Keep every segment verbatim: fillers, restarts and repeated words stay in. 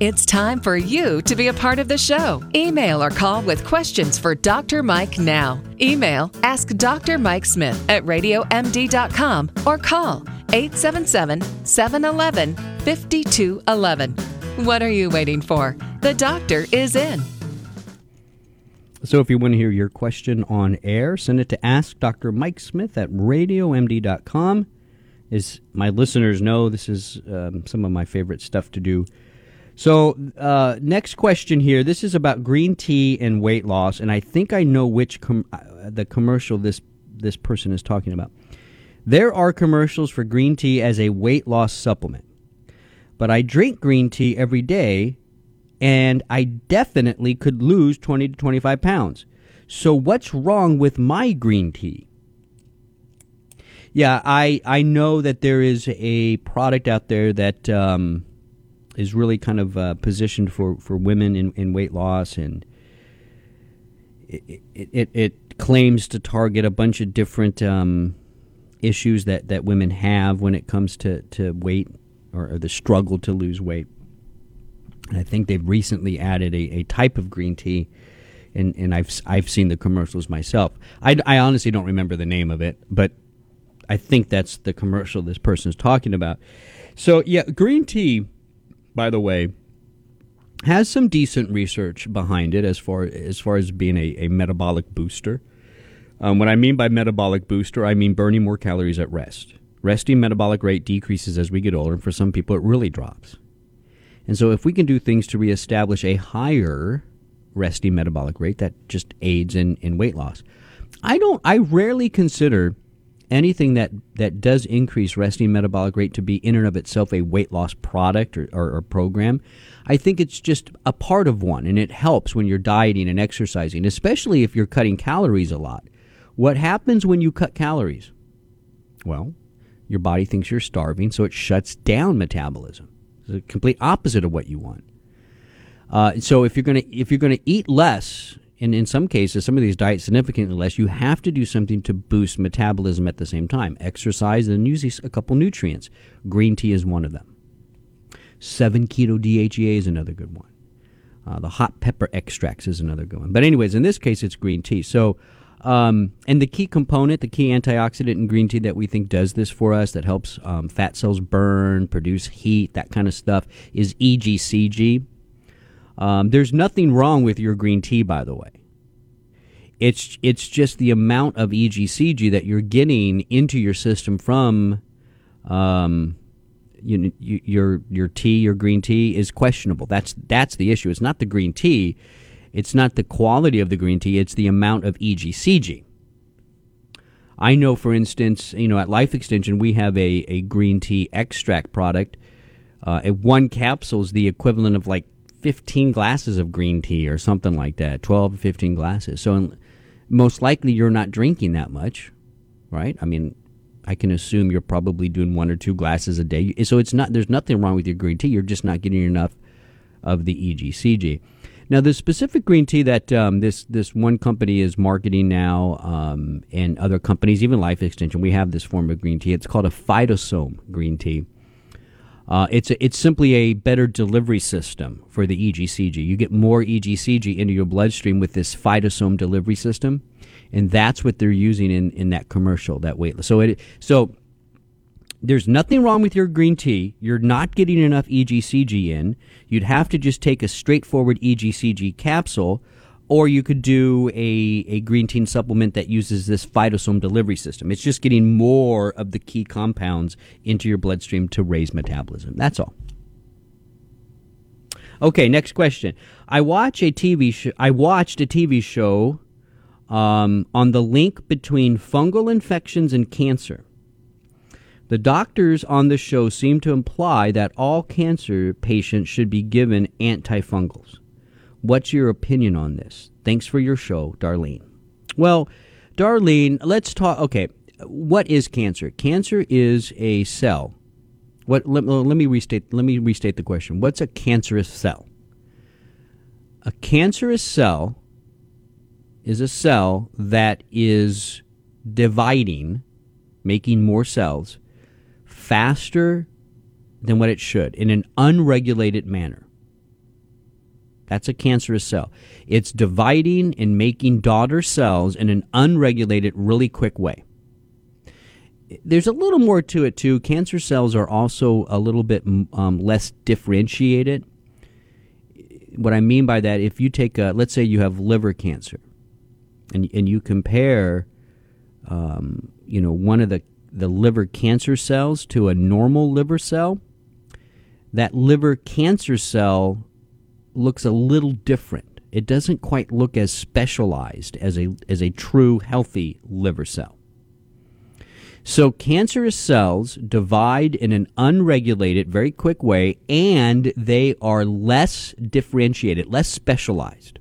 It's time for you to be a part of the show. Email or call with questions for Doctor Mike now. Email ask Doctor Mike Smith at radio m d dot com or call eight seven seven, seven one one, five two one one. What are you waiting for? The doctor is in. So if you want to hear your question on air, send it to ask Doctor Mike Smith at radio m d dot com. As my listeners know, this is um, some of my favorite stuff to do. So uh, next question here. This is about green tea and weight loss, and I think I know which com- uh, the commercial this this person is talking about. There are commercials for green tea as a weight loss supplement, but I drink green tea every day, and I definitely could lose twenty to twenty-five pounds. So what's wrong with my green tea? Yeah, I, I know that there is a product out there that um, is really kind of uh, positioned for, for women in, in weight loss, and it, it, it, it claims to target a bunch of different um, issues that, that women have when it comes to, to weight or, or the struggle to lose weight. And I think they've recently added a, a type of green tea, and, and I've I've seen the commercials myself. I, I honestly don't remember the name of it, but I think that's the commercial this person is talking about. So, yeah, green tea, by the way, has some decent research behind it as far as, far as being a, a metabolic booster. Um, what I mean by metabolic booster, I mean burning more calories at rest. Resting metabolic rate decreases as we get older, and for some people it really drops. And so if we can do things to reestablish a higher resting metabolic rate, that just aids in, in weight loss. I don't, I rarely consider anything that, that does increase resting metabolic rate to be in and of itself a weight loss product or, or, or program. I think it's just a part of one, and it helps when you're dieting and exercising, especially if you're cutting calories a lot. What happens when you cut calories? Well, your body thinks you're starving, so it shuts down metabolism. It's the complete opposite of what you want. Uh, so if you're going to if you're going to eat less, and in some cases, some of these diets significantly less, you have to do something to boost metabolism at the same time. Exercise and use a couple nutrients. Green tea is one of them. seven keto D H E A is another good one. Uh, the hot pepper extracts is another good one. But anyways, in this case, it's green tea. So, um, and the key component, the key antioxidant in green tea that we think does this for us, that helps um, fat cells burn, produce heat, that kind of stuff, is E G C G. Um, there's nothing wrong with your green tea, by the way. It's it's just the amount of E G C G that you're getting into your system from um, you, you, your your tea, your green tea, is questionable. That's that's the issue. It's not the green tea. It's not the quality of the green tea. It's the amount of E G C G. I know, for instance, you know, at Life Extension, we have a, a green tea extract product. Uh, one capsule is the equivalent of like fifteen glasses of green tea or something like that, twelve to fifteen glasses. So most likely you're not drinking that much, right? I mean, I can assume you're probably doing one or two glasses a day. So it's not, there's nothing wrong with your green tea. You're just not getting enough of the E G C G. Now, the specific green tea that um, this this one company is marketing now, um, and other companies, even Life Extension, we have this form of green tea. It's called a Phytosome green tea. Uh, it's a, it's simply a better delivery system for the E G C G. You get more E G C G into your bloodstream with this Phytosome delivery system, and that's what they're using in, in that commercial, that weight loss. So it so there's nothing wrong with your green tea. You're not getting enough E G C G in. You'd have to just take a straightforward E G C G capsule, or you could do a, a green tea supplement that uses this Phytosome delivery system. It's just getting more of the key compounds into your bloodstream to raise metabolism. That's all. Okay, next question. I watch a T V show. I watched a T V show um, on the link between fungal infections and cancer. The doctors on the show seem to imply that all cancer patients should be given antifungals. What's your opinion on this? Thanks for your show, Darlene. Well, Darlene, let's talk. Okay, what is cancer? Cancer is a cell. What? Let, let me restate. Let me restate the question. What's a cancerous cell? A cancerous cell is a cell that is dividing, making more cells faster than what it should in an unregulated manner. That's a cancerous cell. It's dividing and making daughter cells in an unregulated, really quick way. There's a little more to it, too. Cancer cells are also a little bit um, less differentiated. What I mean by that, if you take a, let's say you have liver cancer, and and you compare, um, you know, one of the, the liver cancer cells to a normal liver cell, that liver cancer cell looks a little different. It doesn't quite look as specialized as a as a true healthy liver cell. So cancerous cells divide in an unregulated, very quick way, and they are less differentiated, less specialized.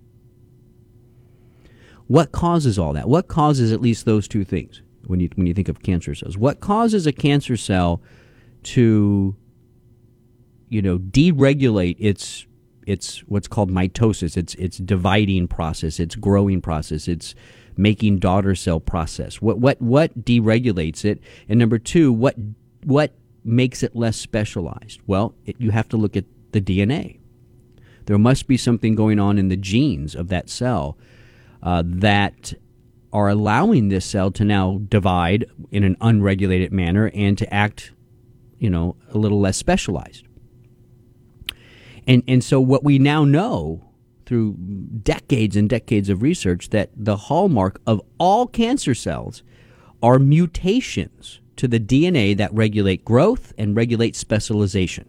What causes all that? What causes at least those two things when you when you think of cancer cells? What causes a cancer cell to, you know, deregulate its its what's called mitosis, its its dividing process, its growing process, its making daughter cell process? What what what deregulates it? And number two, what what makes it less specialized? Well, it, you have to look at the D N A. There must be something going on in the genes of that cell uh, that are allowing this cell to now divide in an unregulated manner and to act, you know, a little less specialized. And and so what we now know through decades and decades of research, that the hallmark of all cancer cells are mutations to the D N A that regulate growth and regulate specialization.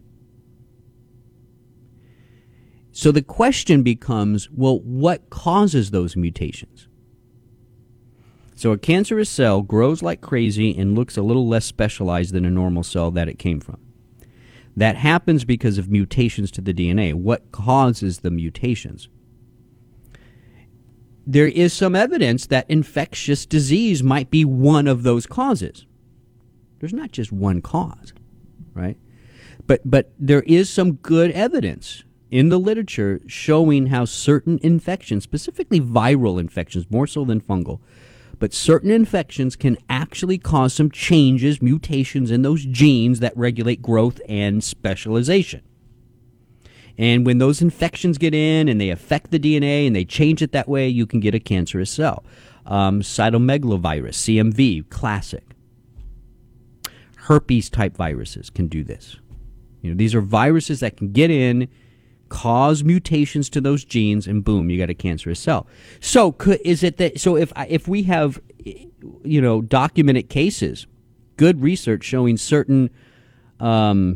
So the question becomes, well, what causes those mutations? So a cancerous cell grows like crazy and looks a little less specialized than a normal cell that it came from. That happens because of mutations to the D N A. What causes the mutations? There is some evidence that infectious disease might be one of those causes. There's not just one cause, right? But but there is some good evidence in the literature showing how certain infections, specifically viral infections, more so than fungal, but certain infections can actually cause some changes, mutations in those genes that regulate growth and specialization. And when those infections get in and they affect the D N A and they change it that way, you can get a cancerous cell. Um, cytomegalovirus, C M V, classic. Herpes-type viruses can do this. You know, these are viruses that can get in, cause mutations to those genes, and boom, you got a cancerous cell. So could, is it that, so if if we have, you know, documented cases, good research showing certain um,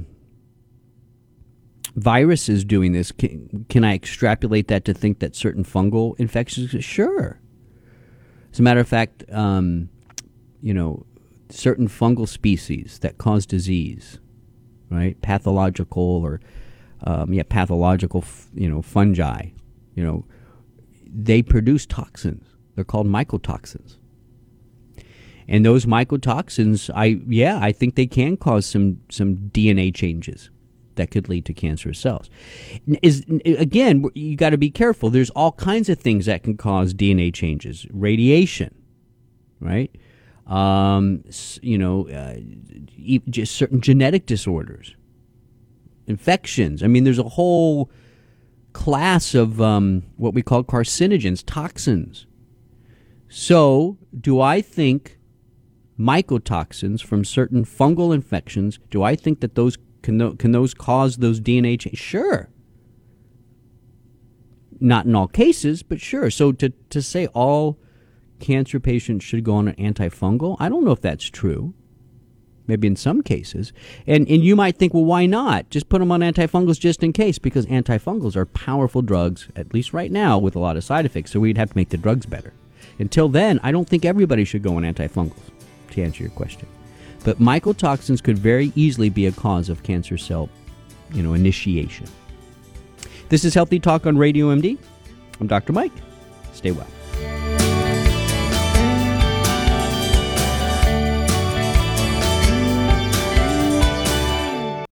viruses doing this, can, can I extrapolate that to think that certain fungal infections? Sure. As a matter of fact, um, you know, certain fungal species that cause disease, right? Pathological or Um, yeah, pathological, you know, fungi, you know, they produce toxins. They're called mycotoxins. And those mycotoxins, I yeah, I think they can cause some some D N A changes that could lead to cancerous cells. Is again, you got to be careful. There's all kinds of things that can cause D N A changes. Radiation, right? Um, you know, uh, just certain genetic disorders. Infections. I mean, there's a whole class of um, what we call carcinogens, toxins. So, do I think mycotoxins from certain fungal infections, do I think that those can, can those cause those D N A changes? Sure. Not in all cases, but sure. So, to, to say all cancer patients should go on an antifungal, I don't know if that's true. Maybe in some cases. And and you might think, well, why not? Just put them on antifungals just in case, because antifungals are powerful drugs, at least right now, with a lot of side effects, so we'd have to make the drugs better. Until then, I don't think everybody should go on antifungals, to answer your question. But mycotoxins could very easily be a cause of cancer cell, you know, initiation. This is Healthy Talk on Radio M D. I'm Doctor Mike. Stay well.